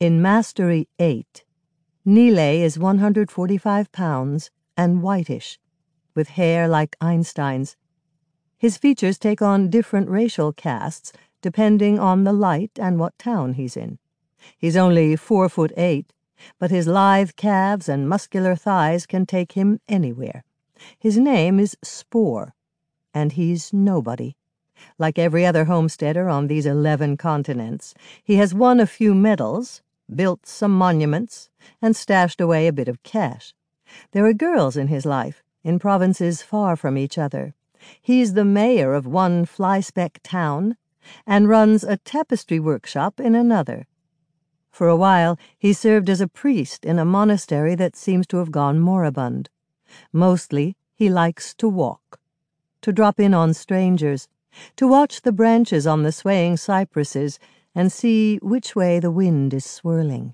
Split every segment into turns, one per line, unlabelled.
In Mastery 8, Nile is 145 pounds and whitish, with hair like Einstein's. His features take on different racial casts depending on the light and what town he's in. He's only 4'8", but his lithe calves and muscular thighs can take him anywhere. His name is Spore, and he's nobody. Like every other homesteader on these 11 continents, he has won a few medals, built some monuments, and stashed away a bit of cash. There are girls in his life, in provinces far from each other. He's the mayor of one fly-speck town, and runs a tapestry workshop in another. For a while, he served as a priest in a monastery that seems to have gone moribund. Mostly, he likes to walk, to drop in on strangers, to watch the branches on the swaying cypresses and see which way the wind is swirling.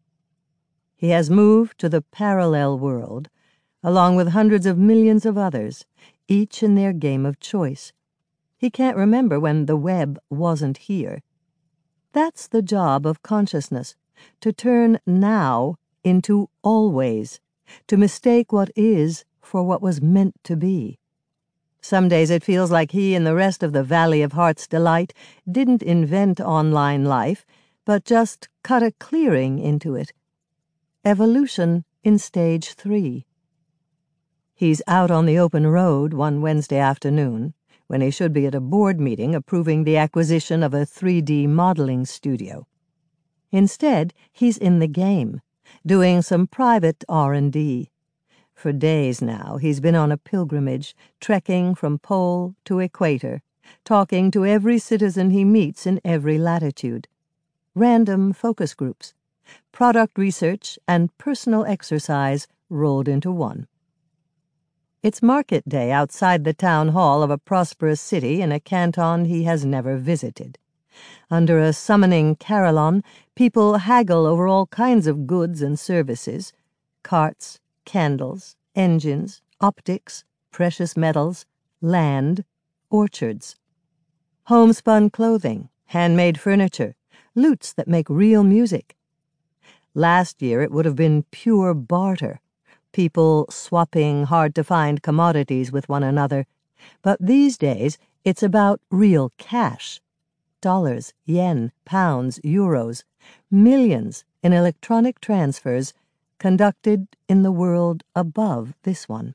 He has moved to the parallel world, along with hundreds of millions of others, each in their game of choice. He can't remember when the web wasn't here. That's the job of consciousness, to turn now into always, to mistake what is for what was meant to be. Some days it feels like he and the rest of the Valley of Heart's Delight didn't invent online life, but just cut a clearing into it. Evolution in stage 3. He's out on the open road one Wednesday afternoon, when he should be at a board meeting approving the acquisition of a 3D modeling studio. Instead, he's in the game, doing some private R&D. For days now, he's been on a pilgrimage, trekking from pole to equator, talking to every citizen he meets in every latitude. Random focus groups, product research, and personal exercise rolled into one. It's market day outside the town hall of a prosperous city in a canton he has never visited. Under a summoning carillon, people haggle over all kinds of goods and services: carts, candles, engines, optics, precious metals, land, orchards. Homespun clothing, handmade furniture, lutes that make real music. Last year it would have been pure barter, people swapping hard-to-find commodities with one another. But these days it's about real cash. Dollars, yen, pounds, euros, millions in electronic transfers conducted in the world above this one.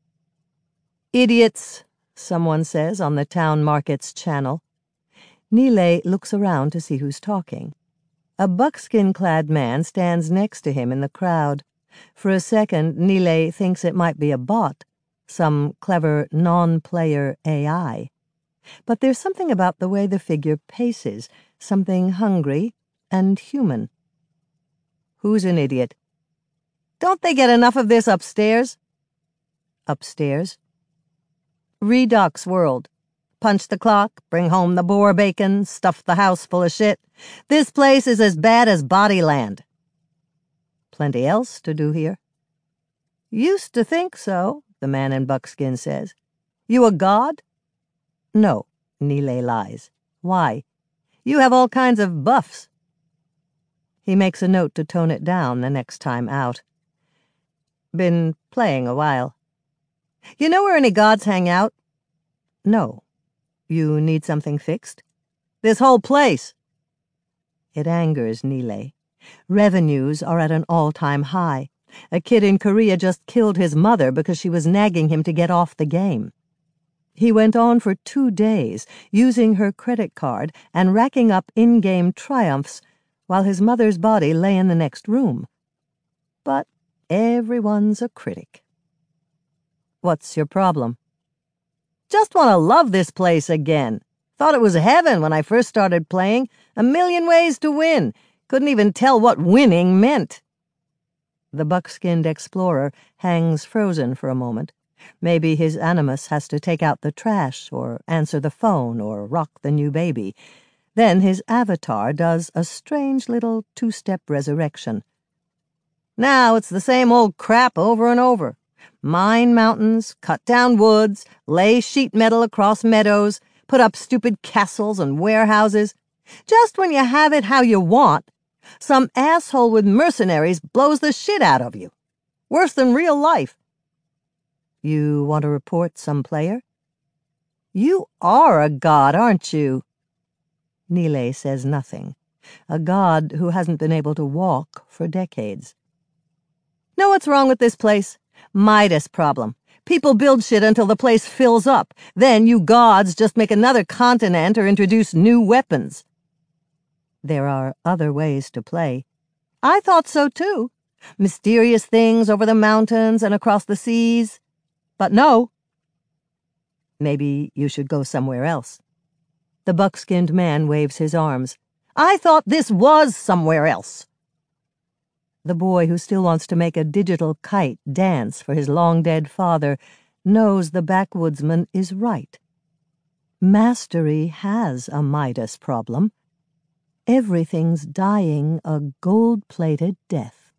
"Idiots," someone says on the town market's channel. Nile looks around to see who's talking. A buckskin-clad man stands next to him in the crowd. For a second, Nile thinks it might be a bot, some clever non-player AI. But there's something about the way the figure paces, something hungry and human. "Who's an idiot?" "Don't they get enough of this upstairs?" "Upstairs?" "Redux World. Punch the clock, bring home the boar bacon, stuff the house full of shit. This place is as bad as Bodyland." "Plenty else to do here." "Used to think so," the man in buckskin says. "You a god?" "No," Nile lies. "Why?" "You have all kinds of buffs." He makes a note to tone it down the next time out. "Been playing a while." "You know where any gods hang out?" "No. You need something fixed?" "This whole place." It angers Nile. Revenues are at an all-time high. A kid in Korea just killed his mother because she was nagging him to get off the game. He went on for 2 days, using her credit card and racking up in-game triumphs while his mother's body lay in the next room. But everyone's a critic. "What's your problem?" "Just want to love this place again. Thought it was heaven when I first started playing. A million ways to win. Couldn't even tell what winning meant." The buck-skinned explorer hangs frozen for a moment. Maybe his animus has to take out the trash or answer the phone or rock the new baby. Then his avatar does a strange little 2-step resurrection. "Now it's the same old crap over and over. Mine mountains, cut down woods, lay sheet metal across meadows, put up stupid castles and warehouses. Just when you have it how you want, Some asshole with mercenaries blows the shit out of you. Worse than real life. You want to report some player? You are a god, aren't you? Nile says nothing. A god who hasn't been able to walk for decades. Know what's wrong with this place? Midas problem. People build shit until the place fills up. Then you gods just make another continent or introduce new weapons. There are other ways to play. I thought so too. Mysterious things over the mountains and across the seas. But no. Maybe you should go somewhere else. The buck-skinned man waves his arms. I thought this was somewhere else. The boy who still wants to make a digital kite dance for his long-dead father knows the backwoodsman is right. Mastery has a Midas problem. Everything's dying a gold-plated death.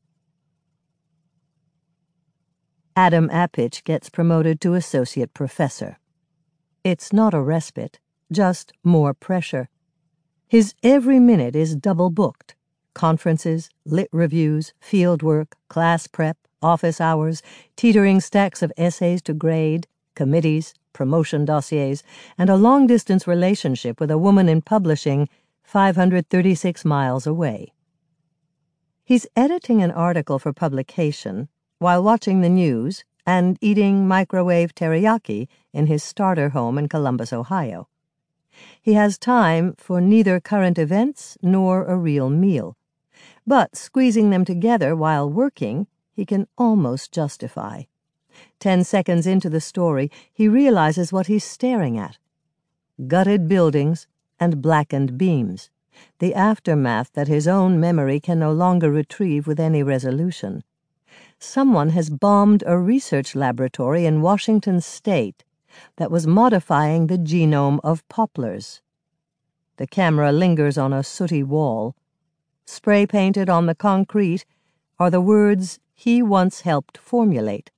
Adam Apich gets promoted to associate professor. It's not a respite, just more pressure. His every minute is double-booked. Conferences, lit reviews, field work, class prep, office hours, teetering stacks of essays to grade, committees, promotion dossiers, and a long-distance relationship with a woman in publishing 536 miles away. He's editing an article for publication while watching the news and eating microwave teriyaki in his starter home in Columbus, Ohio. He has time for neither current events nor a real meal. But squeezing them together while working, he can almost justify. 10 seconds into the story, he realizes what he's staring at. Gutted buildings and blackened beams, the aftermath that his own memory can no longer retrieve with any resolution. Someone has bombed a research laboratory in Washington State that was modifying the genome of poplars. The camera lingers on a sooty wall. Spray-painted on the concrete are the words he once helped formulate.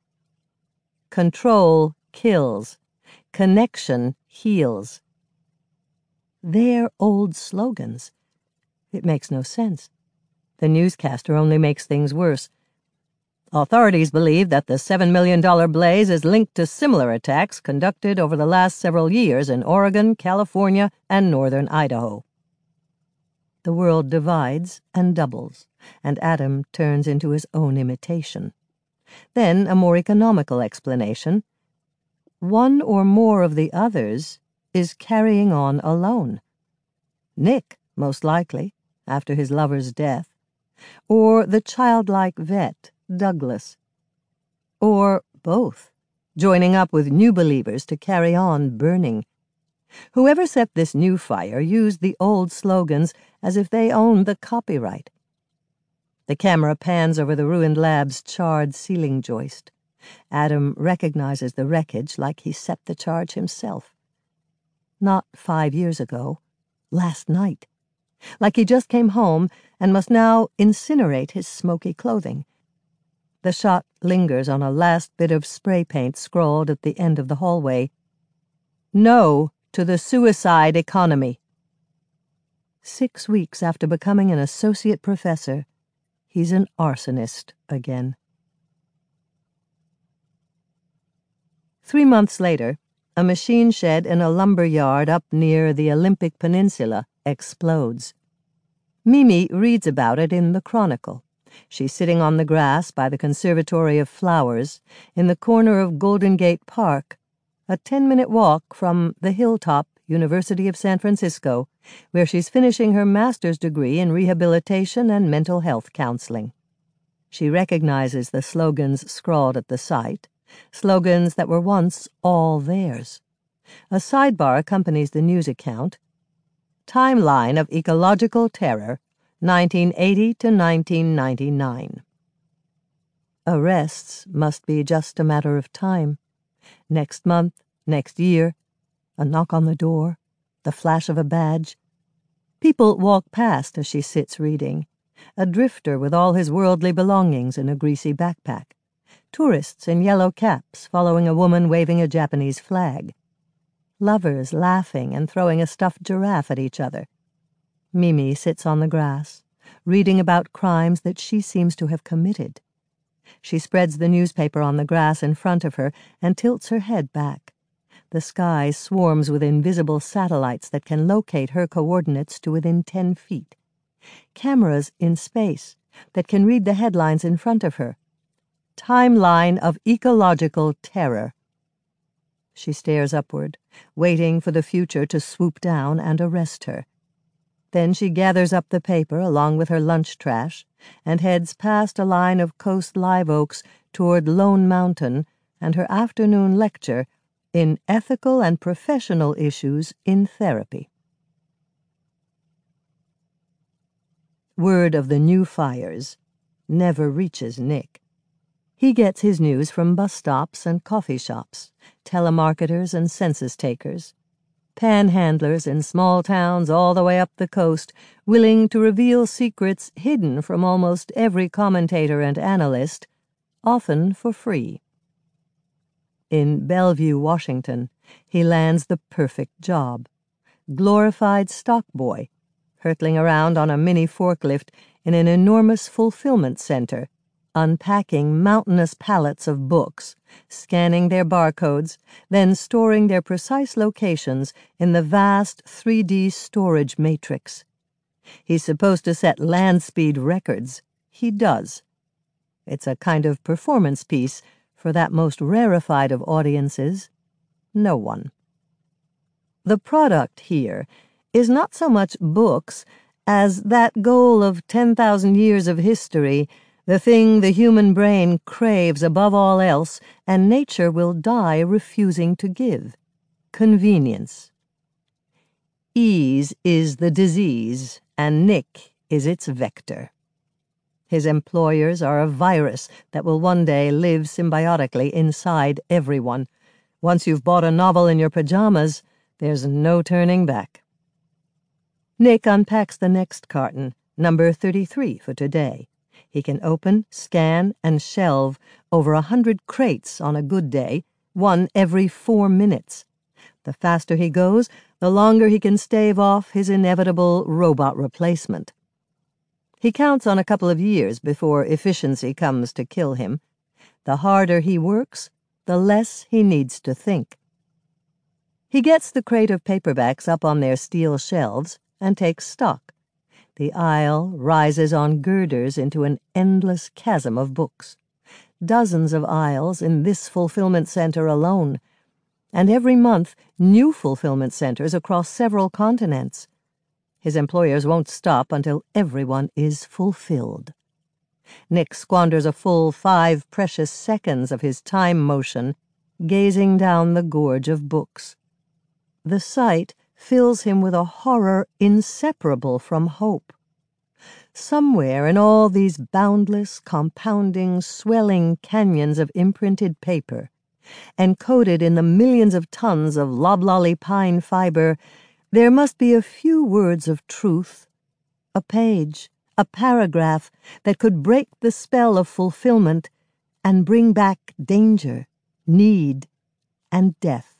Control kills. Connection heals. They're old slogans. It makes no sense. The newscaster only makes things worse. Authorities believe that the $7 million blaze is linked to similar attacks conducted over the last several years in Oregon, California, and northern Idaho. The world divides and doubles, and Adam turns into his own imitation. Then a more economical explanation. One or more of the others is carrying on alone. Nick, most likely, after his lover's death. Or the childlike vet, Douglas. Or both, joining up with new believers to carry on burning. Whoever set this new fire used the old slogans as if they owned the copyright. The camera pans over the ruined lab's charred ceiling joist. Adam recognizes the wreckage like he set the charge himself. Not 5 years ago, last night. Like he just came home and must now incinerate his smoky clothing. The shot lingers on a last bit of spray paint scrawled at the end of the hallway. No to the suicide economy. 6 weeks after becoming an associate professor, he's an arsonist again. 3 months later, a machine shed in a lumber yard up near the Olympic Peninsula explodes. Mimi reads about it in the Chronicle. She's sitting on the grass by the Conservatory of Flowers in the corner of Golden Gate Park, a 10-minute walk from the Hilltop University of San Francisco, where she's finishing her master's degree in rehabilitation and mental health counseling. She recognizes the slogans scrawled at the site, slogans that were once all theirs. A sidebar accompanies the news account. Timeline of Ecological Terror, 1980 to 1999. Arrests must be just a matter of time. Next month, next year, a knock on the door, the flash of a badge. People walk past as she sits reading. A drifter with all his worldly belongings in a greasy backpack. Tourists in yellow caps following a woman waving a Japanese flag. Lovers laughing and throwing a stuffed giraffe at each other. Mimi sits on the grass, reading about crimes that she seems to have committed. She spreads the newspaper on the grass in front of her and tilts her head back. The sky swarms with invisible satellites that can locate her coordinates to within 10 feet. Cameras in space that can read the headlines in front of her. Timeline of ecological terror. She stares upward, waiting for the future to swoop down and arrest her. Then she gathers up the paper along with her lunch trash and heads past a line of coast live oaks toward Lone Mountain and her afternoon lecture in Ethical and Professional Issues in Therapy. Word of the new fires never reaches Nick. He gets his news from bus stops and coffee shops, telemarketers and census takers, panhandlers in small towns all the way up the coast, willing to reveal secrets hidden from almost every commentator and analyst, often for free. In Bellevue, Washington, he lands the perfect job. Glorified stock boy, hurtling around on a mini forklift in an enormous fulfillment center, unpacking mountainous pallets of books, scanning their barcodes, then storing their precise locations in the vast 3D storage matrix. He's supposed to set land speed records. He does. It's a kind of performance piece for that most rarefied of audiences, no one. The product here is not so much books as that goal of 10,000 years of history, the thing the human brain craves above all else and nature will die refusing to give: convenience. Ease is the disease, and Nick is its vector. His employers are a virus that will one day live symbiotically inside everyone. Once you've bought a novel in your pajamas, there's no turning back. Nick unpacks the next carton, number 33 for today. He can open, scan, and shelve over 100 crates on a good day, one every 4 minutes. The faster he goes, the longer he can stave off his inevitable robot replacement. He counts on a couple of years before efficiency comes to kill him. The harder he works, the less he needs to think. He gets the crate of paperbacks up on their steel shelves and takes stock. The aisle rises on girders into an endless chasm of books. Dozens of aisles in this fulfillment center alone. And every month, new fulfillment centers across several continents. His employers won't stop until everyone is fulfilled. Nick squanders a full 5 precious seconds of his time motion, gazing down the gorge of books. The sight fills him with a horror inseparable from hope. Somewhere in all these boundless, compounding, swelling canyons of imprinted paper, encoded in the millions of tons of loblolly pine fiber, there must be a few words of truth, a page, a paragraph that could break the spell of fulfillment and bring back danger, need, and death.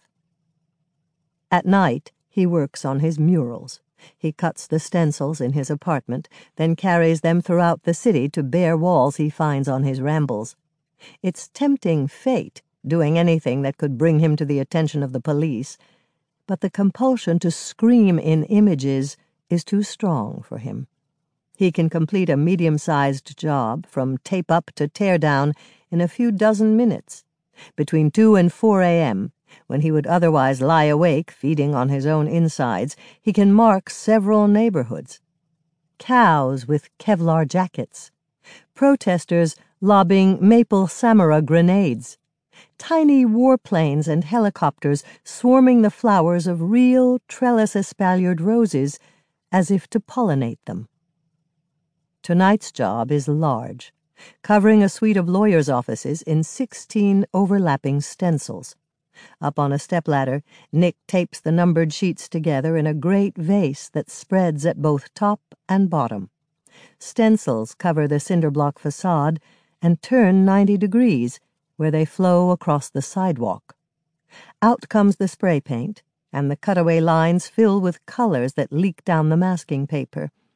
At night, he works on his murals. He cuts the stencils in his apartment, then carries them throughout the city to bare walls he finds on his rambles. It's tempting fate, doing anything that could bring him to the attention of the police, but the compulsion to scream in images is too strong for him. He can complete a medium-sized job, from tape-up to tear-down, in a few dozen minutes. Between 2 and 4 a.m., when he would otherwise lie awake feeding on his own insides, he can mark several neighborhoods. Cows with Kevlar jackets. Protesters lobbing maple samara grenades. Tiny warplanes and helicopters swarming the flowers of real trellis-espaliered roses as if to pollinate them. Tonight's job is large, covering a suite of lawyers' offices in 16 overlapping stencils. Up on a stepladder, Nick tapes the numbered sheets together in a great vase that spreads at both top and bottom. Stencils cover the cinder-block facade and turn 90 degrees, where they flow across the sidewalk. Out comes the spray paint, and the cutaway lines fill with colors that leak down the masking paper.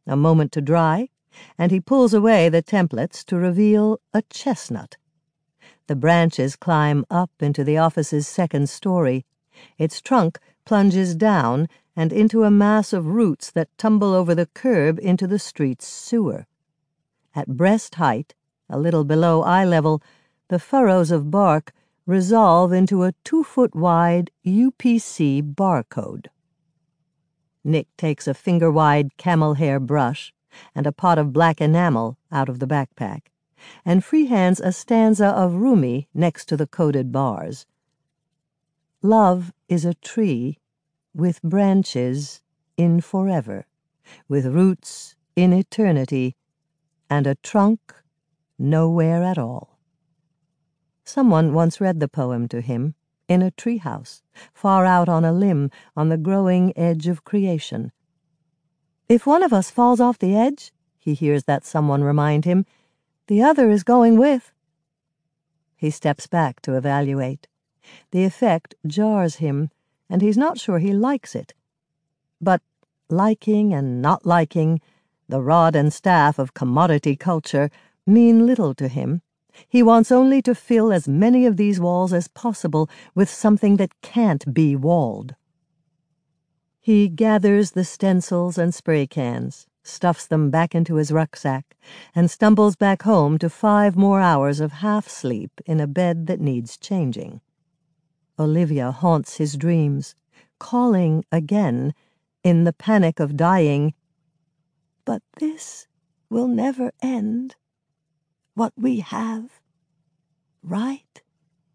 a moment to dry, and he pulls away the templates to reveal a chestnut. The branches climb up into the office's second story. Its trunk plunges down and into a mass of roots that tumble over the curb into the street's sewer. At breast height, a little below eye level, the furrows of bark resolve into a 2-foot-wide UPC barcode. Nick takes a finger-wide camel hair brush and a pot of black enamel out of the backpack, and freehands a stanza of Rumi next to the coded bars. Love is a tree with branches in forever, with roots in eternity, and a trunk nowhere at all. Someone once read the poem to him in a treehouse, far out on a limb on the growing edge of creation. "If one of us falls off the edge," he hears that someone remind him, "the other is going with." He steps back to evaluate. The effect jars him, and he's not sure he likes it. But liking and not liking, the rod and staff of commodity culture, mean little to him. He wants only to fill as many of these walls as possible with something that can't be walled. He gathers the stencils and spray cans, stuffs them back into his rucksack, and stumbles back home to 5 more hours of half-sleep in a bed that needs changing. Olivia haunts his dreams, calling again, in the panic of dying, "But this will never end. What we have, right?"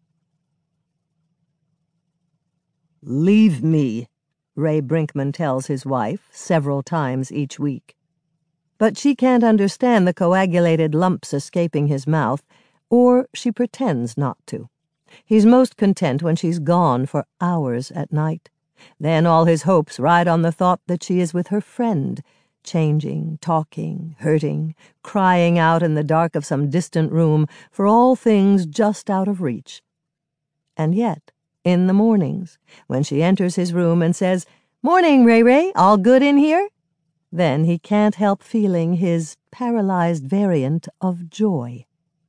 "Leave me," Ray Brinkman tells his wife several times each week. But she can't understand the coagulated lumps escaping his mouth, or she pretends not to. He's most content when she's gone for hours at night. Then all his hopes ride on the thought that she is with her friend, changing, talking, hurting, crying out in the dark of some distant room for all things just out of reach. And yet, in the mornings, when she enters his room and says, "Morning, Ray, all good in here?" then he can't help feeling his paralyzed variant of joy.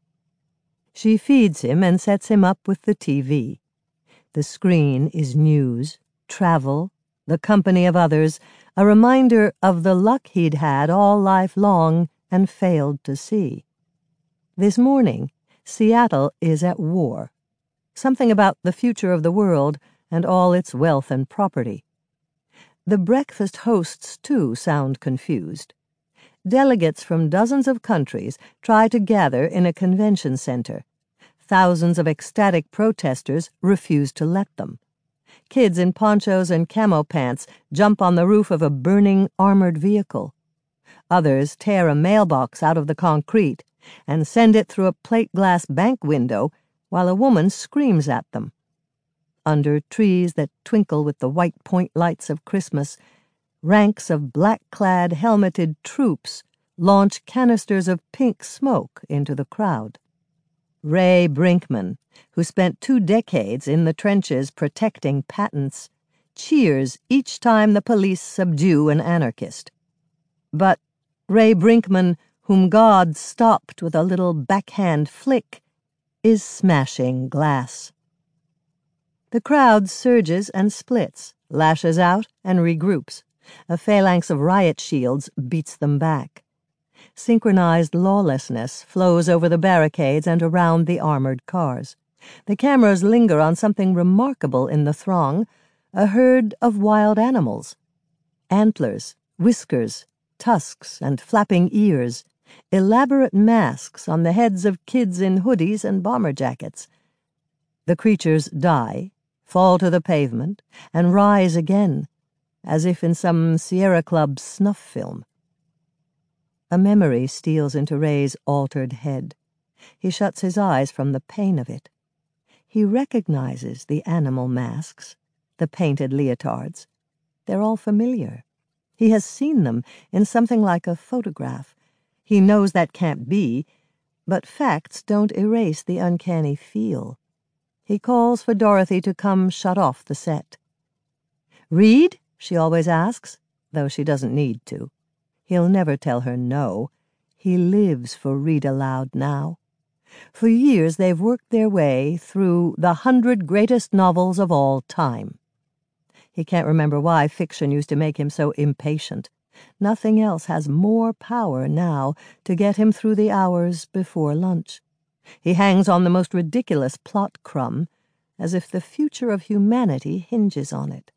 She feeds him and sets him up with the TV. The screen is news, travel, the company of others, a reminder of the luck he'd had all life long and failed to see. This morning, Seattle is at war. Something about the future of the world and all its wealth and property. The breakfast hosts, too, sound confused. Delegates from dozens of countries try to gather in a convention center. Thousands of ecstatic protesters refuse to let them. Kids in ponchos and camo pants jump on the roof of a burning armored vehicle. Others tear a mailbox out of the concrete and send it through a plate-glass bank window while a woman screams at them. Under trees that twinkle with the white point lights of Christmas, ranks of black-clad, helmeted troops launch canisters of pink smoke into the crowd. Ray Brinkman, who spent 2 decades in the trenches protecting patents, cheers each time the police subdue an anarchist. But Ray Brinkman, whom God stopped with a little backhand flick, is smashing glass. The crowd surges and splits, lashes out and regroups. A phalanx of riot shields beats them back. Synchronized lawlessness flows over the barricades and around the armored cars. The cameras linger on something remarkable in the throng, a herd of wild animals. Antlers, whiskers, tusks, and flapping ears, elaborate masks on the heads of kids in hoodies and bomber jackets. The creatures die, fall to the pavement, and rise again, as if in some Sierra Club snuff film. A memory steals into Ray's altered head. He shuts his eyes from the pain of it. He recognizes the animal masks, the painted leotards. They're all familiar. He has seen them in something like a photograph. He knows that can't be, but facts don't erase the uncanny feel. He calls for Dorothy to come shut off the set. "Read?" she always asks, though she doesn't need to. He'll never tell her no. He lives for Read Aloud now. For years they've worked their way through the 100 greatest novels of all time. He can't remember why fiction used to make him so impatient. Nothing else has more power now to get him through the hours before lunch. He hangs on the most ridiculous plot crumb, as if the future of humanity hinges on it.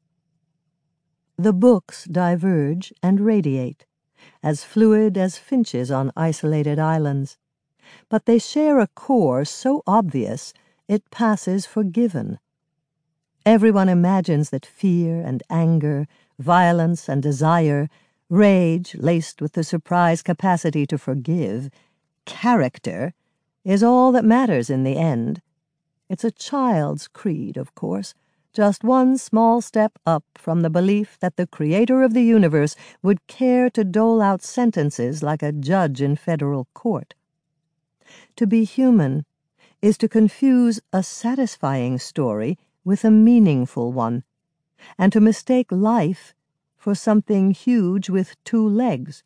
The books diverge and radiate, as fluid as finches on isolated islands. But they share a core so obvious it passes for given. Everyone imagines that fear and anger, violence and desire, rage laced with the surprise capacity to forgive, character, is all that matters in the end. It's a child's creed, of course, just one small step up from the belief that the creator of the universe would care to dole out sentences like a judge in federal court. To be human is to confuse a satisfying story with a meaningful one, and to mistake life for something huge with 2 legs.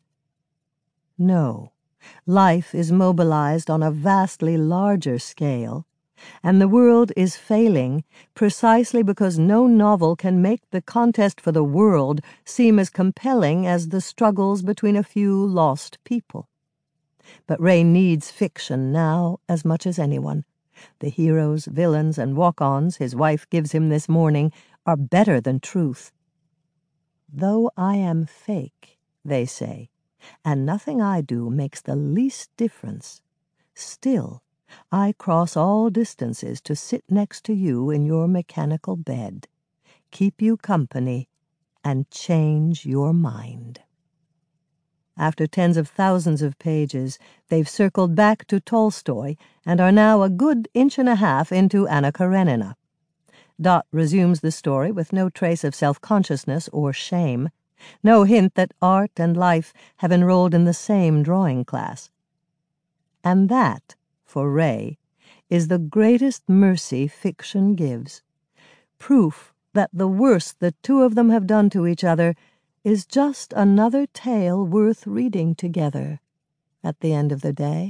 No, life is mobilized on a vastly larger scale, and the world is failing precisely because no novel can make the contest for the world seem as compelling as the struggles between a few lost people. But Ray needs fiction now as much as anyone. The heroes, villains, and walk-ons his wife gives him this morning are better than truth. Though I am fake, they say, and nothing I do makes the least difference, still I cross all distances to sit next to you in your mechanical bed, keep you company, and change your mind. After tens of thousands of pages, they've circled back to Tolstoy and are now a good inch and a half into Anna Karenina. Dot resumes the story with no trace of self-consciousness or shame, no hint that art and life have enrolled in the same drawing class. And that, for Ray, is the greatest mercy fiction gives. Proof that the worst the 2 of them have done to each other is just another tale worth reading together at the end of the day.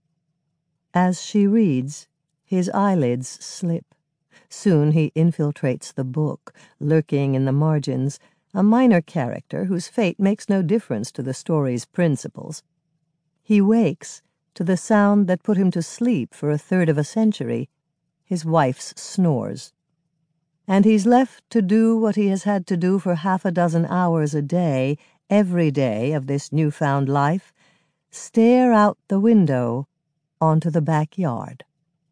As she reads, his eyelids slip. Soon he infiltrates the book, lurking in the margins, a minor character whose fate makes no difference to the story's principles. He wakes to the sound that put him to sleep for a third of a century, his wife's snores. And he's left to do what he has had to do for 6 hours a day, every day of this newfound life, stare out the window onto the backyard.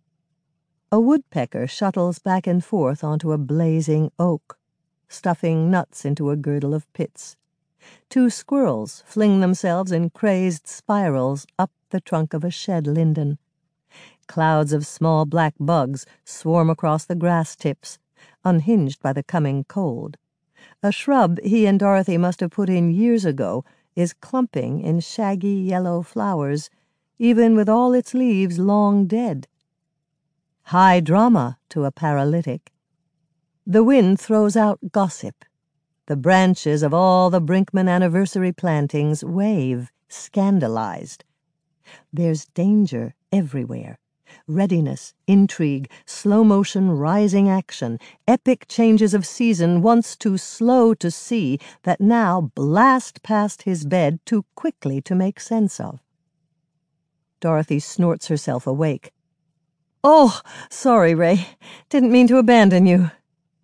A woodpecker shuttles back and forth onto a blazing oak, stuffing nuts into a girdle of pits. 2 squirrels fling themselves in crazed spirals up the trunk of a shed linden. Clouds of small black bugs swarm across the grass tips, unhinged by the coming cold. A shrub he and Dorothy must have put in years ago is clumping in shaggy yellow flowers, even with all its leaves long dead. High drama to a paralytic. The wind throws out gossip. The branches of all the Brinkman anniversary plantings wave, scandalized. There's danger everywhere. Readiness, intrigue, slow-motion rising action, epic changes of season once too slow to see that now blast past his bed too quickly to make sense of. Dorothy snorts herself awake. "Oh, sorry, Ray. Didn't mean to abandon you."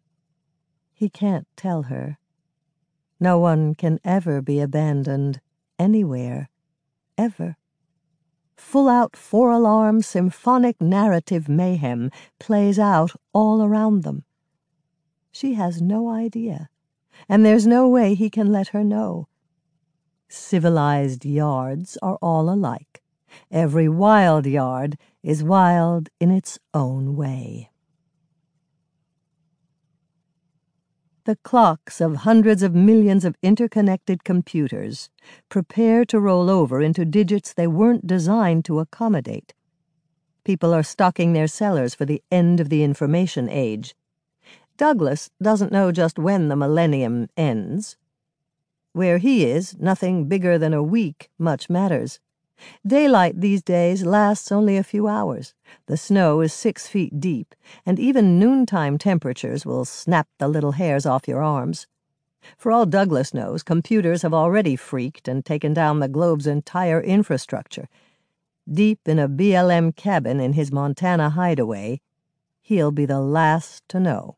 He can't tell her. No one can ever be abandoned, anywhere, ever. Full-out 4-alarm symphonic narrative mayhem plays out all around them. She has no idea, and there's no way he can let her know. Civilized yards are all alike. Every wild yard is wild in its own way. The clocks of hundreds of millions of interconnected computers prepare to roll over into digits they weren't designed to accommodate. People are stocking their cellars for the end of the information age. Douglas doesn't know just when the millennium ends. Where he is, nothing bigger than a week much matters. Daylight these days lasts only a few hours. The snow is 6 feet deep, and even noontime temperatures will snap the little hairs off your arms. For all Douglas knows, computers have already freaked and taken down the globe's entire infrastructure. Deep in a BLM cabin in his Montana hideaway, he'll be the last to know.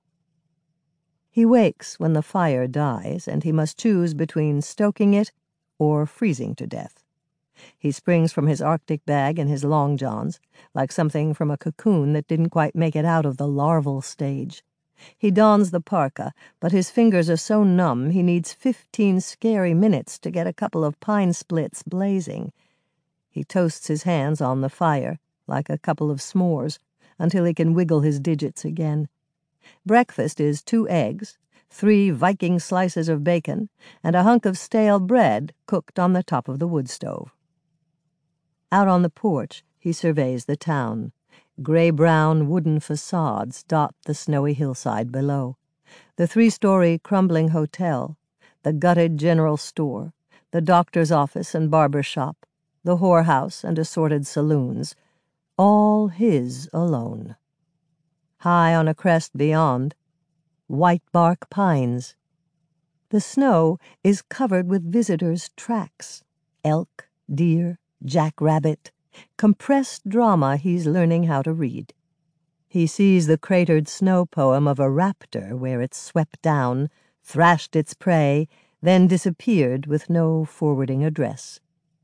He wakes when the fire dies, and he must choose between stoking it or freezing to death. He springs from his Arctic bag and his long johns, like something from a cocoon that didn't quite make it out of the larval stage. He dons the parka, but his fingers are so numb he needs 15 scary minutes to get a couple of pine splits blazing. He toasts his hands on the fire, like a couple of s'mores, until he can wiggle his digits again. Breakfast is 2 eggs, 3 Viking slices of bacon, and a hunk of stale bread cooked on the top of the wood stove. Out on the porch, he surveys the town. Gray-brown wooden facades dot the snowy hillside below. The 3-story crumbling hotel, the gutted general store, the doctor's office and barber shop, the whorehouse and assorted saloons, all his alone. High on a crest beyond, white bark pines. The snow is covered with visitors' tracks, elk, deer, jackrabbit, compressed drama he's learning how to read. He sees the cratered snow poem of a raptor where it swept down, thrashed its prey, then disappeared with no forwarding address.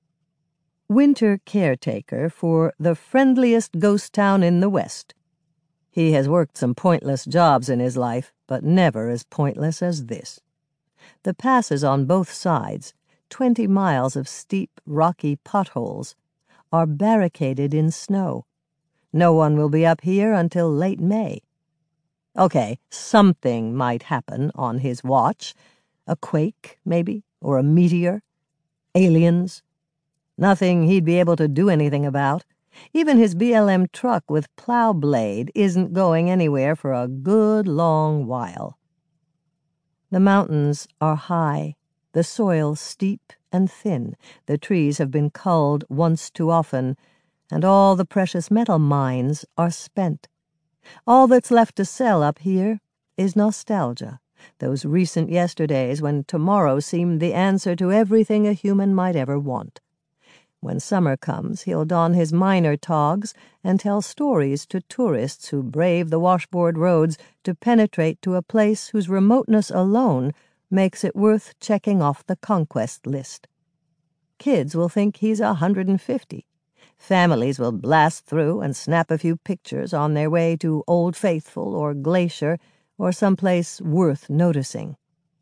Winter caretaker for the friendliest ghost town in the West. He has worked some pointless jobs in his life, but never as pointless as this. The passes on both sides, 20 miles of steep, rocky potholes, are barricaded in snow. No one will be up here until late May. Okay, something might happen on his watch. A quake, maybe, or a meteor. Aliens. Nothing he'd be able to do anything about. Even his BLM truck with plow blade isn't going anywhere for a good long while. The mountains are high, the soil steep and thin, the trees have been culled once too often, and all the precious metal mines are spent. All that's left to sell up here is nostalgia, those recent yesterdays when tomorrow seemed the answer to everything a human might ever want. When summer comes, he'll don his miner togs and tell stories to tourists who brave the washboard roads to penetrate to a place whose remoteness alone makes it worth checking off the conquest list. Kids will think he's 150. Families will blast through and snap a few pictures on their way to Old Faithful or Glacier or someplace worth noticing.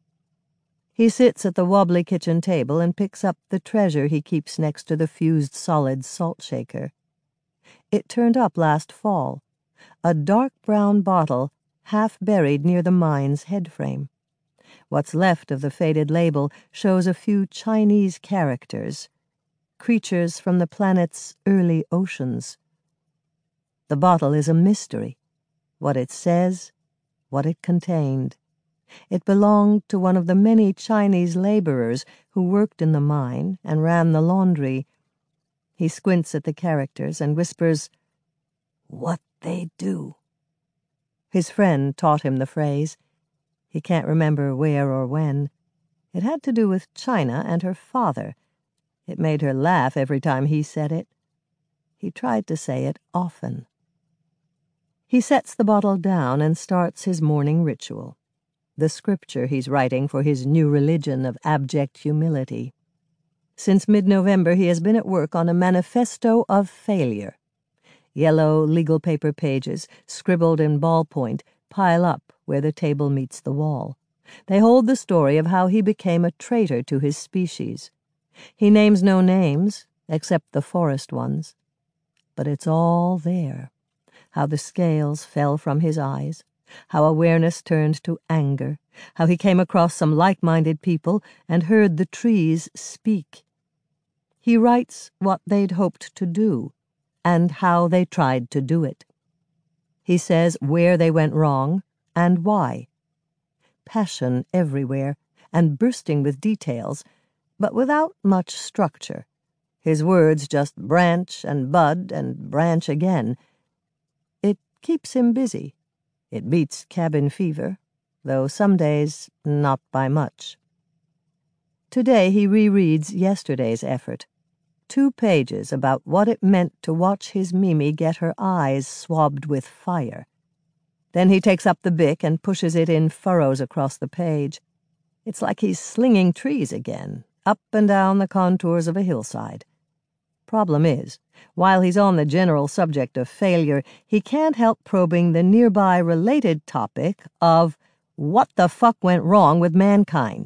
He sits at the wobbly kitchen table and picks up the treasure he keeps next to the fused solid salt shaker. It turned up last fall, a dark brown bottle half buried near the mine's headframe. What's left of the faded label shows a few Chinese characters, creatures from the planet's early oceans. The bottle is a mystery, what it says, what it contained. It belonged to one of the many Chinese laborers who worked in the mine and ran the laundry. He squints at the characters and whispers, "What they do." His friend taught him the phrase. He can't remember where or when. It had to do with China and her father. It made her laugh every time he said it. He tried to say it often. He sets the bottle down and starts his morning ritual, the scripture he's writing for his new religion of abject humility. Since mid-November, he has been at work on a manifesto of failure. Yellow legal paper pages, scribbled in ballpoint, pile up where the table meets the wall. They hold the story of how he became a traitor to his species. He names no names, except the forest ones. But it's all there. How the scales fell from his eyes, how awareness turned to anger, how he came across some like-minded people and heard the trees speak. He writes what they'd hoped to do, and how they tried to do it. He says where they went wrong, and why. Passion everywhere, and bursting with details, but without much structure. His words just branch and bud and branch again. It keeps him busy. It beats cabin fever, though some days not by much. Today he rereads yesterday's effort. 2 pages about what it meant to watch his Mimi get her eyes swabbed with fire. Then he takes up the Bic and pushes it in furrows across the page. It's like he's slinging trees again, up and down the contours of a hillside. Problem is, while he's on the general subject of failure, he can't help probing the nearby related topic of what the fuck went wrong with mankind.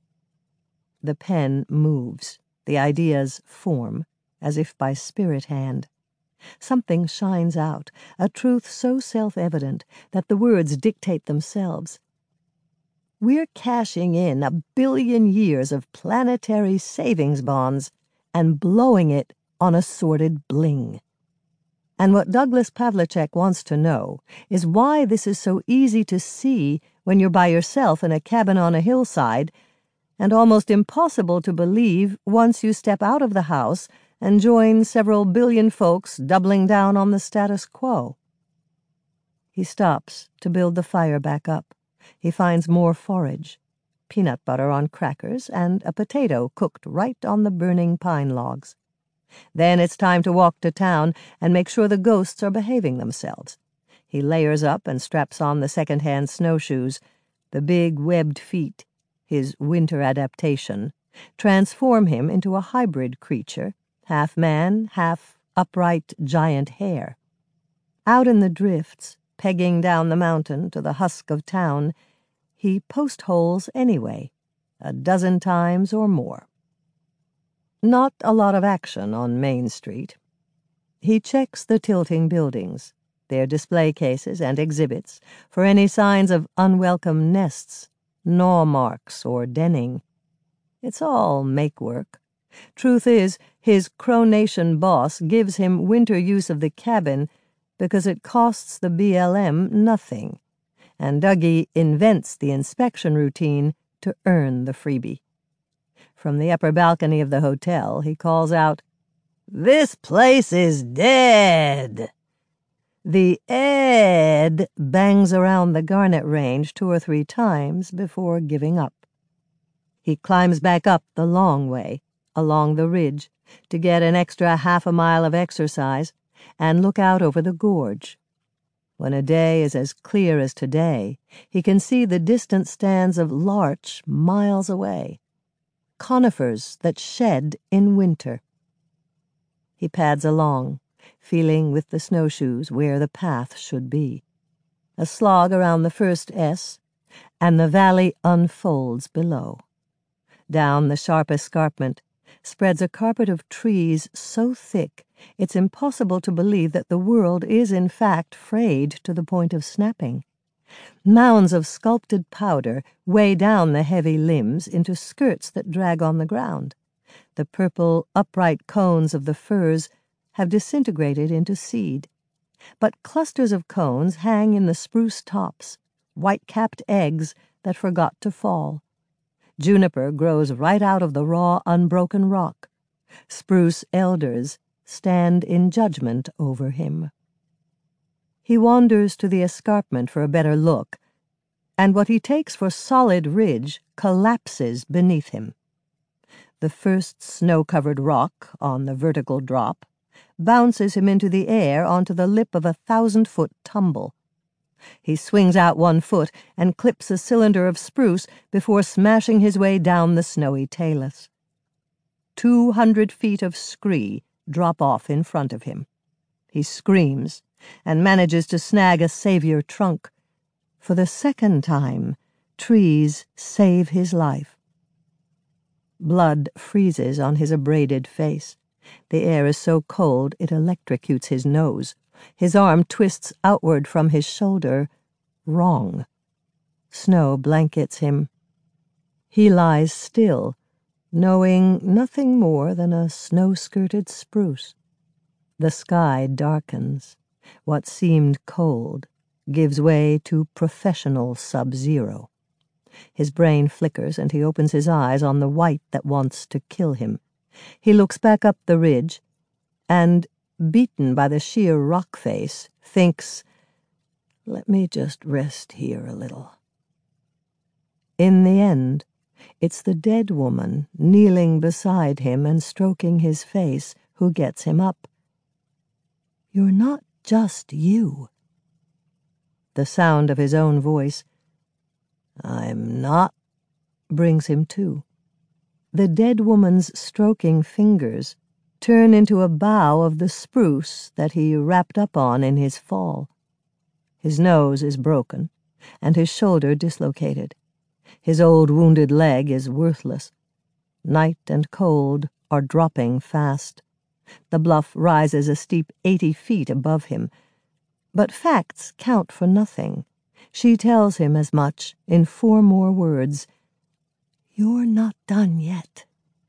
The pen moves. The ideas form, as if by spirit hand. Something shines out, a truth so self-evident that the words dictate themselves. We're cashing in 1 billion years of planetary savings bonds and blowing it on a sordid bling. And what Douglas Pavlicek wants to know is why this is so easy to see when you're by yourself in a cabin on a hillside, and almost impossible to believe once you step out of the house and join several billion folks doubling down on the status quo. He stops to build the fire back up. He finds more forage, peanut butter on crackers, and a potato cooked right on the burning pine logs. Then it's time to walk to town and make sure the ghosts are behaving themselves. He layers up and straps on the second-hand snowshoes. The big webbed feet, his winter adaptation, transform him into a hybrid creature, half man, half upright giant hare. Out in the drifts, pegging down the mountain to the husk of town, he post holes anyway, 12 times or more. Not a lot of action on Main Street. He checks the tilting buildings, their display cases and exhibits, for any signs of unwelcome nests, gnaw marks, or denning. It's all make-work. Truth is, his Cronation boss gives him winter use of the cabin because it costs the BLM nothing, and Dougie invents the inspection routine to earn the freebie. From the upper balcony of the hotel, he calls out, "This place is dead!" The Ed bangs around the Garnet Range 2 or 3 times before giving up. He climbs back up the long way, along the ridge, to get an extra half a mile of exercise and look out over the gorge. When a day is as clear as today, he can see the distant stands of larch miles away, conifers that shed in winter. He pads along, feeling with the snowshoes where the path should be. A slog around the first S, and the valley unfolds below. Down the sharp escarpment spreads a carpet of trees so thick it's impossible to believe that the world is in fact frayed to the point of snapping. Mounds of sculpted powder weigh down the heavy limbs into skirts that drag on the ground. The purple, upright cones of the firs have disintegrated into seed, but clusters of cones hang in the spruce tops, white-capped eggs that forgot to fall. Juniper grows right out of the raw, unbroken rock. Spruce elders stand in judgment over him. He wanders to the escarpment for a better look, and what he takes for solid ridge collapses beneath him. The first snow-covered rock on the vertical drop bounces him into the air onto the lip of a 1,000-foot tumble. He swings out 1 foot and clips a cylinder of spruce before smashing his way down the snowy talus. 200 feet of scree drop off in front of him. He screams and manages to snag a savior trunk. For the second time, trees save his life. Blood freezes on his abraded face. The air is so cold it electrocutes his nose. His arm twists outward from his shoulder. Wrong. Snow blankets him. He lies still, knowing nothing more than a snow-skirted spruce. The sky darkens. What seemed cold gives way to professional sub-zero. His brain flickers and he opens his eyes on the white that wants to kill him. He looks back up the ridge and, beaten by the sheer rock face, thinks, "Let me just rest here a little." In the end, it's the dead woman kneeling beside him and stroking his face who gets him up. "You're not just you." The sound of his own voice, "I'm not," brings him to. The dead woman's stroking fingers turn into a bough of the spruce that he wrapped up on in his fall. His nose is broken, and his shoulder dislocated. His old wounded leg is worthless. Night and cold are dropping fast. The bluff rises a steep 80 feet above him. But facts count for nothing. She tells him as much in 4 more words. "You're not done yet."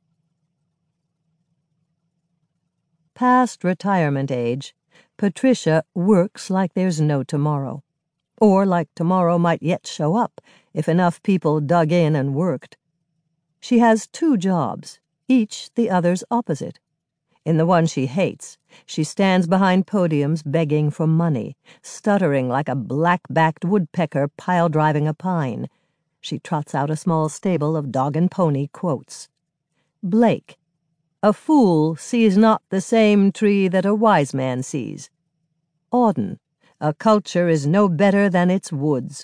Past retirement age, Patricia works like there's no tomorrow. Or like tomorrow might yet show up if enough people dug in and worked. She has 2 jobs, each the other's opposite. In the one she hates, she stands behind podiums begging for money, stuttering like a black-backed woodpecker pile-driving a pine. She trots out a small stable of dog and pony quotes. Blake, "A fool sees not the same tree that a wise man sees." Auden, "A culture is no better than its woods."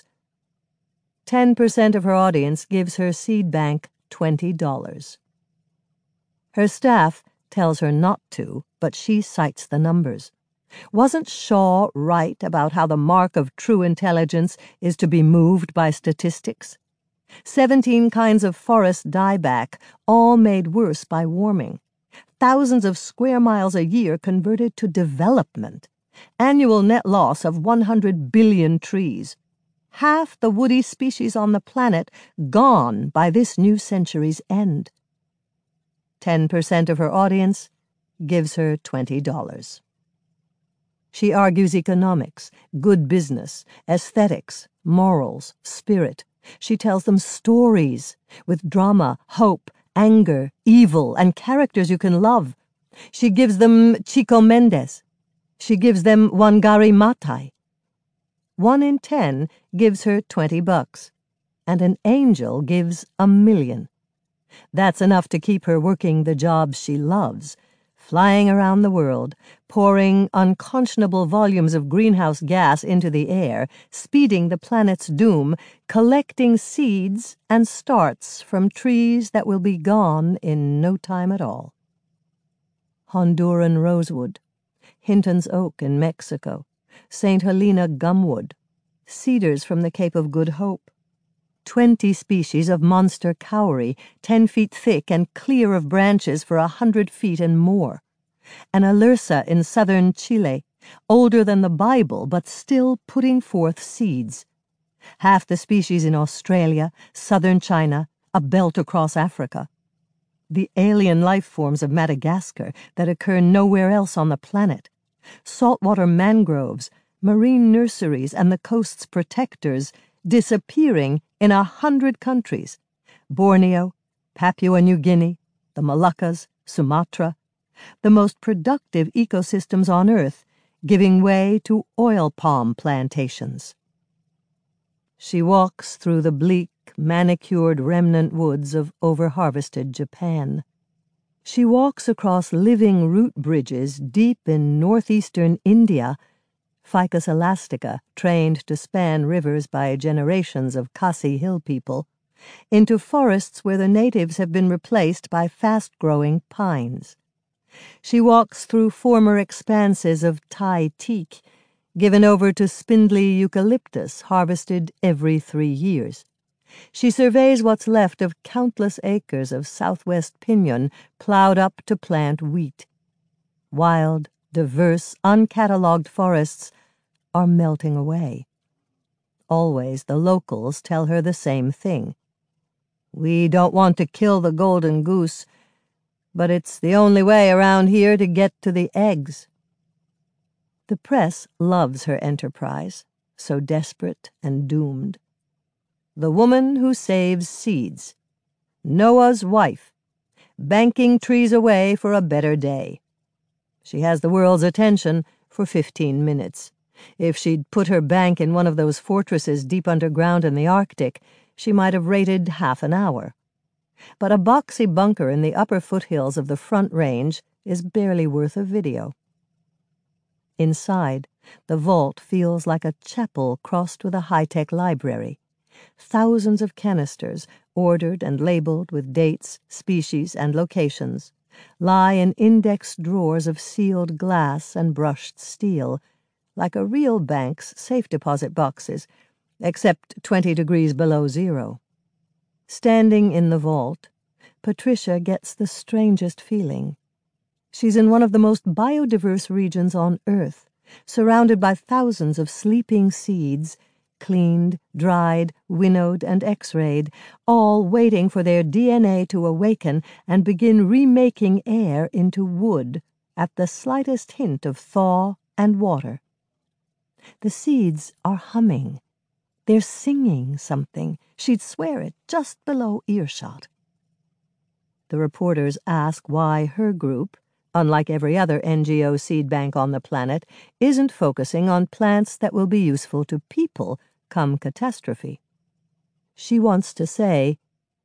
10% of her audience gives her seed bank $20. Her staff tells her not to, but she cites the numbers. Wasn't Shaw right about how the mark of true intelligence is to be moved by statistics? 17 kinds of forest dieback, all made worse by warming. Thousands of square miles a year converted to development. Annual net loss of 100 billion trees. Half the woody species on the planet gone by this new century's end. 10% of her audience gives her $20. She argues economics, good business, aesthetics, morals, spirit. She tells them stories with drama, hope, anger, evil, and characters you can love. She gives them Chico Mendes. She gives them Wangari Maathai. 1 in 10 gives her $20, and an angel gives $1 million. That's enough to keep her working the jobs she loves, flying around the world, pouring unconscionable volumes of greenhouse gas into the air, speeding the planet's doom, collecting seeds and starts from trees that will be gone in no time at all. Honduran rosewood, Hinton's oak in Mexico, St. Helena gumwood, cedars from the Cape of Good Hope, 20 species of monster kauri, 10 feet thick and clear of branches for 100 feet and more. An alersa in southern Chile, older than the Bible but still putting forth seeds. Half the species in Australia, southern China, a belt across Africa. The alien life forms of Madagascar that occur nowhere else on the planet. Saltwater mangroves, marine nurseries, and the coast's protectors disappearing in 100 countries. Borneo, Papua New Guinea, the Moluccas, Sumatra. The most productive ecosystems on Earth giving way to oil palm plantations. She walks through the bleak, manicured remnant woods of over-harvested Japan. She walks across living root bridges deep in northeastern India, Ficus elastica, trained to span rivers by generations of Khasi hill people, into forests where the natives have been replaced by fast-growing pines. She walks through former expanses of Thai teak, given over to spindly eucalyptus harvested every 3 years. She surveys what's left of countless acres of southwest pinyon plowed up to plant wheat. Wild, diverse, uncatalogued forests are melting away. Always the locals tell her the same thing. "We don't want to kill the golden goose, but it's the only way around here to get to the eggs." The press loves her enterprise, so desperate and doomed. The Woman Who Saves Seeds. Noah's Wife. Banking trees away for a better day. She has the world's attention for 15 minutes. If she'd put her bank in one of those fortresses deep underground in the Arctic, she might have rated half an hour. But a boxy bunker in the upper foothills of the Front Range is barely worth a video. Inside, the vault feels like a chapel crossed with a high-tech library. Thousands of canisters, ordered and labeled with dates, species, and locations, lie in indexed drawers of sealed glass and brushed steel, like a real bank's safe deposit boxes, except 20 degrees below zero. Standing in the vault, Patricia gets the strangest feeling. She's in one of the most biodiverse regions on Earth, surrounded by thousands of sleeping seeds, cleaned, dried, winnowed, and x-rayed, all waiting for their DNA to awaken and begin remaking air into wood at the slightest hint of thaw and water. The seeds are humming. They're singing something. She'd swear it just below earshot. The reporters ask why her group, unlike every other NGO seed bank on the planet, isn't focusing on plants that will be useful to people come catastrophe. She wants to say,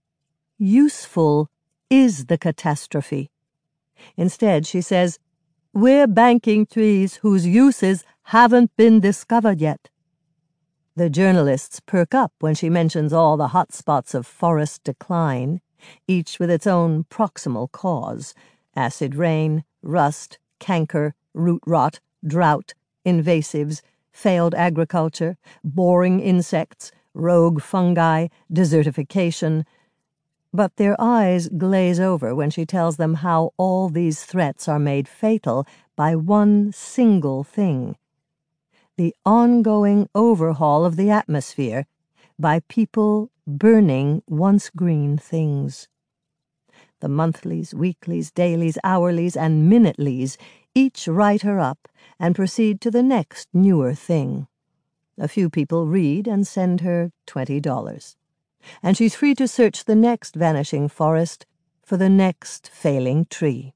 useful is the catastrophe. Instead, she says, we're banking trees whose uses haven't been discovered yet. The journalists perk up when she mentions all the hot spots of forest decline, each with its own proximal cause: acid rain, rust, canker, root rot, drought, invasives, failed agriculture, boring insects, rogue fungi, desertification. But their eyes glaze over when she tells them how all these threats are made fatal by one single thing: the ongoing overhaul of the atmosphere by people burning once green things. The monthlies, weeklies, dailies, hourlies, and minutelies each write her up and proceed to the next newer thing. A few people read and send her $20. And she's free to search the next vanishing forest for the next failing tree.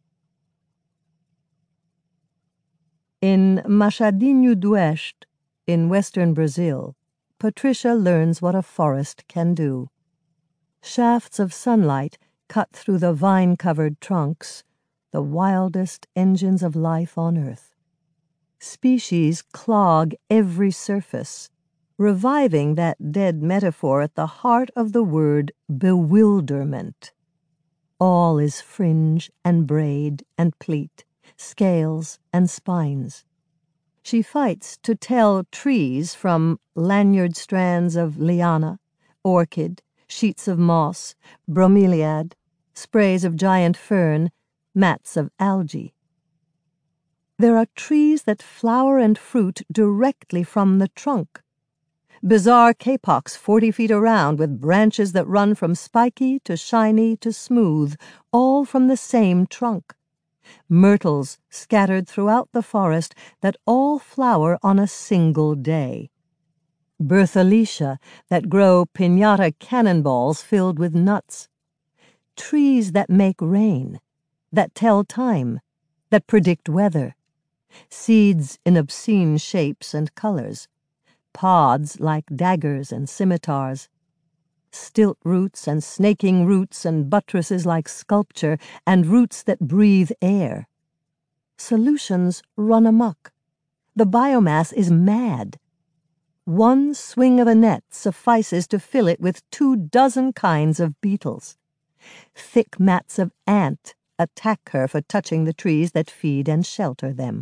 In Machadinho d'Oeste, in western Brazil, Patricia learns what a forest can do. Shafts of sunlight cut through the vine-covered trunks, the wildest engines of life on Earth. Species clog every surface, reviving that dead metaphor at the heart of the word bewilderment. All is fringe and braid and pleat, scales and spines. She fights to tell trees from lanyard strands of liana, orchid, sheets of moss, bromeliad, sprays of giant fern, mats of algae. There are trees that flower and fruit directly from the trunk. Bizarre kapocks 40 feet around with branches that run from spiky to shiny to smooth, all from the same trunk. Myrtles scattered throughout the forest that all flower on a single day. Berthelicia that grow piñata cannonballs filled with nuts. Trees that make rain, that tell time, that predict weather. Seeds in obscene shapes and colors. Pods like daggers and scimitars. Stilt roots and snaking roots and buttresses like sculpture, and roots that breathe air. Solutions run amok. The biomass is mad. One swing of a net suffices to fill it with 24 kinds of beetles. Thick mats of ant attack her for touching the trees that feed and shelter them.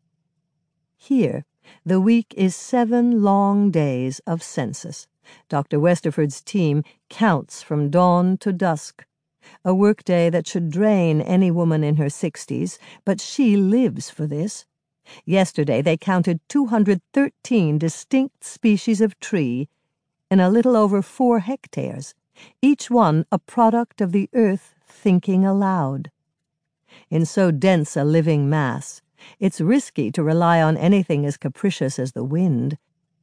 Here, the week is 7 long days of census. Dr. Westerford's team counts from dawn to dusk. A workday that should drain any woman in her 60s, but she lives for this. Yesterday they counted 213 distinct species of tree in a little over 4 hectares, each one a product of the earth thinking aloud. In so dense a living mass, it's risky to rely on anything as capricious as the wind.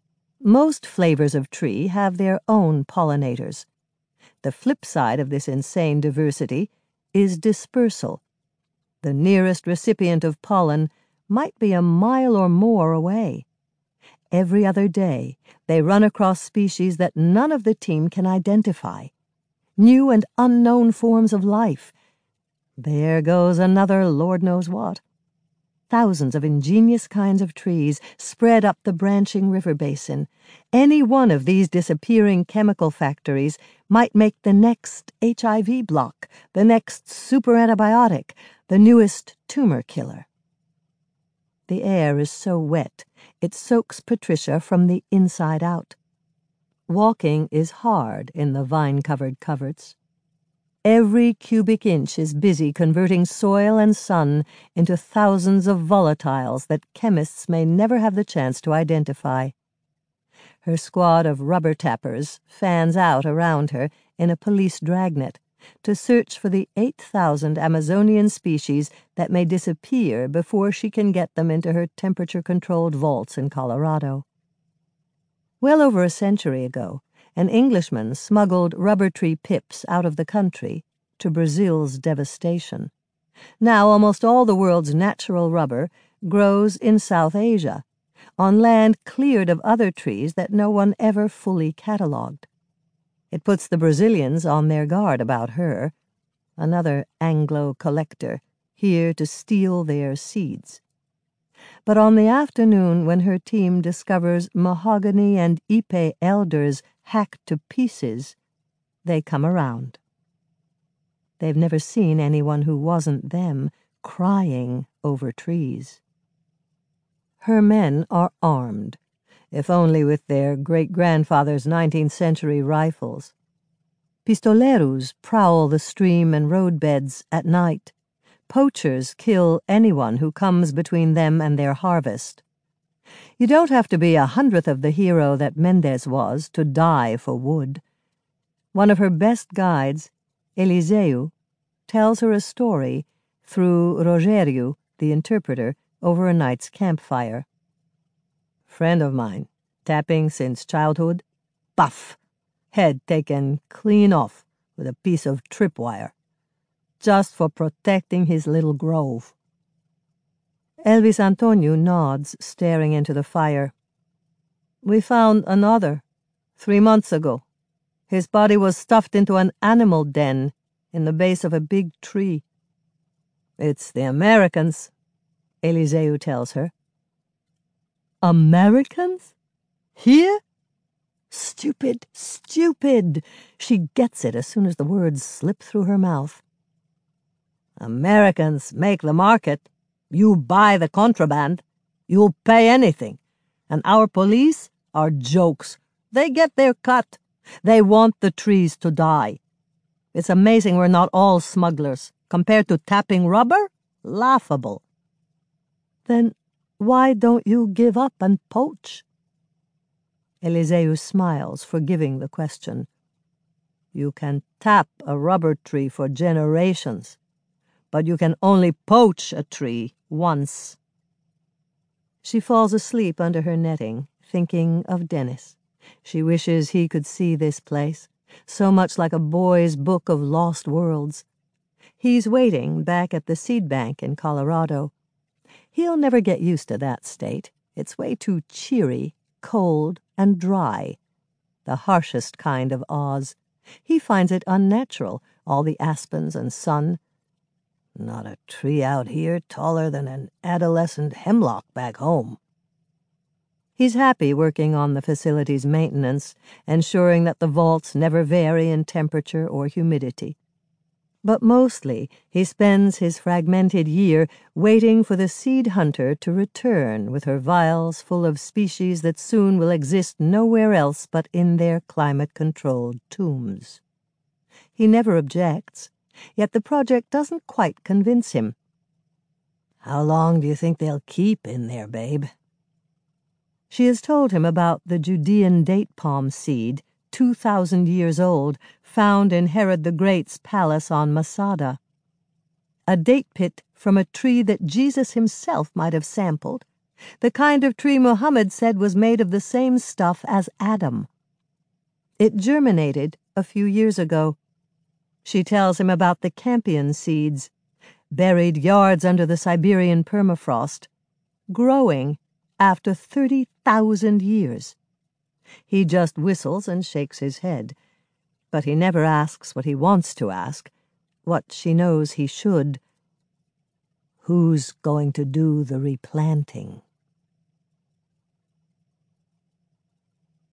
Most flavors of tree have their own pollinators. The flip side of this insane diversity is dispersal. The nearest recipient of pollen might be a mile or more away. Every other day, they run across species that none of the team can identify. New and unknown forms of life. There goes another Lord knows what. Thousands of ingenious kinds of trees spread up the branching river basin. Any one of these disappearing chemical factories might make the next HIV block, the next super antibiotic, the newest tumor killer. The air is so wet, it soaks Patricia from the inside out. Walking is hard in the vine-covered coverts. Every cubic inch is busy converting soil and sun into thousands of volatiles that chemists may never have the chance to identify. Her squad of rubber tappers fans out around her in a police dragnet to search for the 8,000 Amazonian species that may disappear before she can get them into her temperature-controlled vaults in Colorado. Well over a century ago, an Englishman smuggled rubber tree pips out of the country to Brazil's devastation. Now almost all the world's natural rubber grows in South Asia, on land cleared of other trees that no one ever fully catalogued. It puts the Brazilians on their guard about her, another Anglo collector, here to steal their seeds. But on the afternoon when her team discovers mahogany and ipe elders hacked to pieces, they come around. They've never seen anyone who wasn't them crying over trees. Her men are armed, if only with their great-grandfather's 19th century rifles. Pistoleros prowl the stream and roadbeds at night. Poachers kill anyone who comes between them and their harvest. You don't have to be 100th of the hero that Mendez was to die for wood. One of her best guides, Eliseu, tells her a story through Rogério, the interpreter, over a night's campfire. Friend of mine, tapping since childhood, puff, head taken clean off with a piece of tripwire, just for protecting his little grove. Elvis Antonio nods, staring into the fire. We found another 3 months ago. His body was stuffed into an animal den in the base of a big tree. It's the Americans, Eliseu tells her. Americans? Here? Stupid, stupid. She gets it as soon as the words slip through her mouth. Americans make the market. You buy the contraband. You'll pay anything. And our police are jokes. They get their cut. They want the trees to die. It's amazing we're not all smugglers. Compared to tapping rubber, laughable. Then why don't you give up and poach? Eliseu smiles, forgiving the question. You can tap a rubber tree for generations, but you can only poach a tree once. She falls asleep under her netting, thinking of Dennis. She wishes he could see this place, so much like a boy's book of lost worlds. He's waiting back at the seed bank in Colorado. He'll never get used to that state. It's way too cheery, cold, and dry. The harshest kind of Oz. He finds it unnatural, all the aspens and sun. Not a tree out here taller than an adolescent hemlock back home. He's happy working on the facility's maintenance, ensuring that the vaults never vary in temperature or humidity. But mostly he spends his fragmented year waiting for the seed hunter to return with her vials full of species that soon will exist nowhere else but in their climate-controlled tombs. He never objects, yet the project doesn't quite convince him. How long do you think they'll keep in there, babe? She has told him about the Judean date palm seed, 2,000 years old, found in Herod the Great's palace on Masada. A date pit from a tree that Jesus himself might have sampled, the kind of tree Muhammad said was made of the same stuff as Adam. It germinated a few years ago. She tells him about the campion seeds, buried yards under the Siberian permafrost, growing after 30,000 years. He just whistles and shakes his head, but he never asks what he wants to ask, what she knows he should. Who's going to do the replanting?